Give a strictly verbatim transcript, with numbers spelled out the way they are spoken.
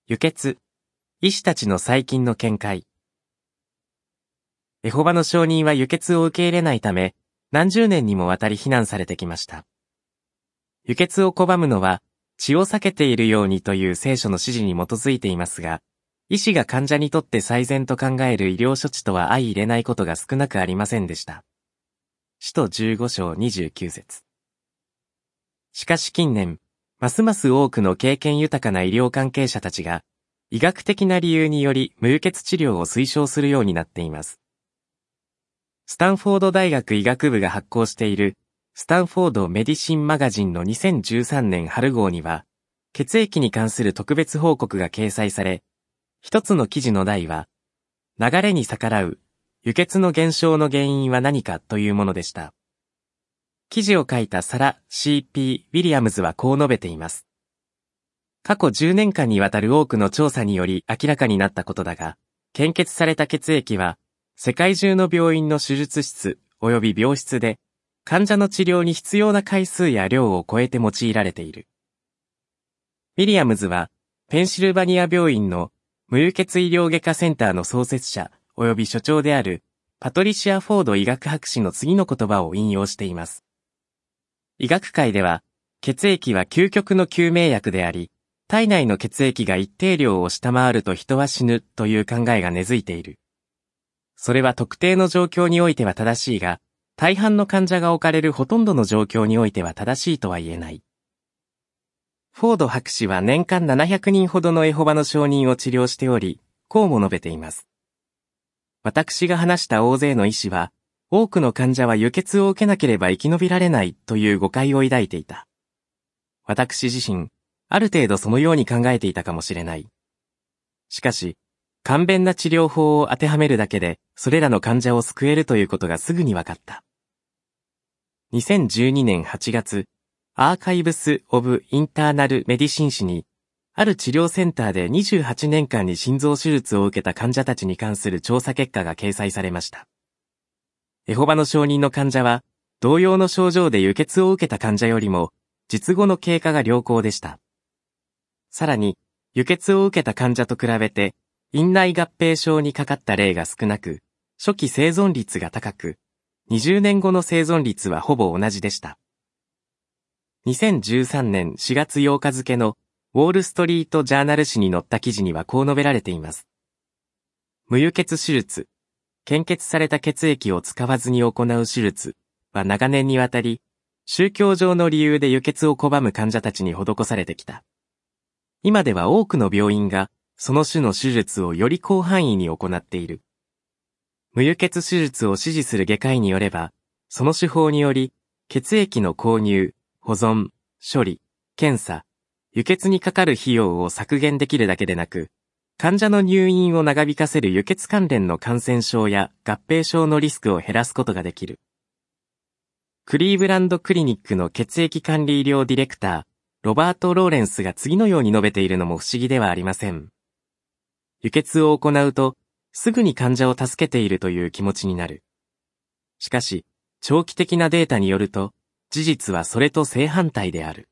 輸血、医師たちの最近の見解。エホバの証人は輸血を受け入れないため、何十年にもわたり非難されてきました。輸血を拒むのは、血を避けているようにという聖書の指示に基づいていますが、医師が患者にとって最善と考える医療処置とは相入れないことが少なくありませんでした。使徒じゅうご章にじゅうきゅう節。しかし近年、ますます多くの経験豊かな医療関係者たちが、医学的な理由により無輸血治療を推奨するようになっています。スタンフォード大学医学部が発行しているスタンフォードメディシンマガジンのにせんじゅうさんねん春号には、血液に関する特別報告が掲載され、一つの記事の題は、流れに逆らう、輸血の減少の原因は何かというものでした。記事を書いたサラ・ シーピー ウィリアムズはこう述べています。過去じゅうねんかんにわたる多くの調査により明らかになったことだが、献血された血液は、世界中の病院の手術室及び病室で、患者の治療に必要な回数や量を超えて用いられている。ウィリアムズは、ペンシルバニア病院の無輸血医療外科センターの創設者及び所長であるパトリシア・フォード医学博士の次の言葉を引用しています。医学界では、血液は究極の救命薬であり、体内の血液が一定量を下回ると人は死ぬという考えが根付いている。それは特定の状況においては正しいが、大半の患者が置かれるほとんどの状況においては正しいとは言えない。フォード博士は年間ななひゃくにんほどのエホバの証人を治療しており、こうも述べています。私が話した大勢の医師は、多くの患者は輸血を受けなければ生き延びられないという誤解を抱いていた。私自身、ある程度そのように考えていたかもしれない。しかし、簡便な治療法を当てはめるだけで、それらの患者を救えるということがすぐに分かった。にせんじゅうにねんはちがつ、アーカイブス・オブ・インターナル・メディシン誌に、ある治療センターでにじゅうはちねんかんに心臓手術を受けた患者たちに関する調査結果が掲載されました。エホバの証人の患者は、同様の症状で輸血を受けた患者よりも、術後の経過が良好でした。さらに、輸血を受けた患者と比べて、院内合併症にかかった例が少なく、初期生存率が高く、にじゅうねんごの生存率はほぼ同じでした。にせんじゅうさんねんしがつようか付のウォールストリートジャーナル紙に載った記事にはこう述べられています。無輸血手術、献血された血液を使わずに行う手術は長年にわたり、宗教上の理由で輸血を拒む患者たちに施されてきた。今では多くの病院が、その種の手術をより広範囲に行っている。無輸血手術を支持する外科医によれば、その手法により、血液の購入、保存、処理、検査、輸血にかかる費用を削減できるだけでなく、患者の入院を長引かせる輸血関連の感染症や合併症のリスクを減らすことができる。クリーブランドクリニックの血液管理医療ディレクター、ロバート・ローレンスが次のように述べているのも不思議ではありません。輸血を行うと、すぐに患者を助けているという気持ちになる。しかし、長期的なデータによると、事実はそれと正反対である。